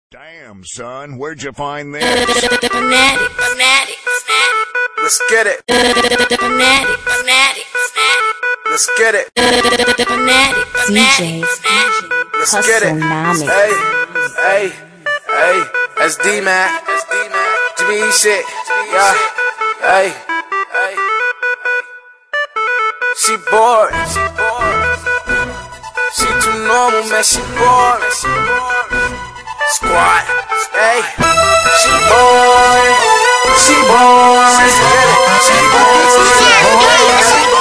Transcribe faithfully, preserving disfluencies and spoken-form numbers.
Damn, son, where'd you find this? Fanatic, fanatic, fanatic. Let's get it. Fanatic, fanatic, fanatic. Let's get it. Fanatic, D J Let's get it. Hustlenomic. Hey, hey, hey. That's D-Mac. G B E shit. Yeah. Hey, hey. She bored. She too normal, man. She bored. Squad. Hey. She bored. She bored. She bored. She bored.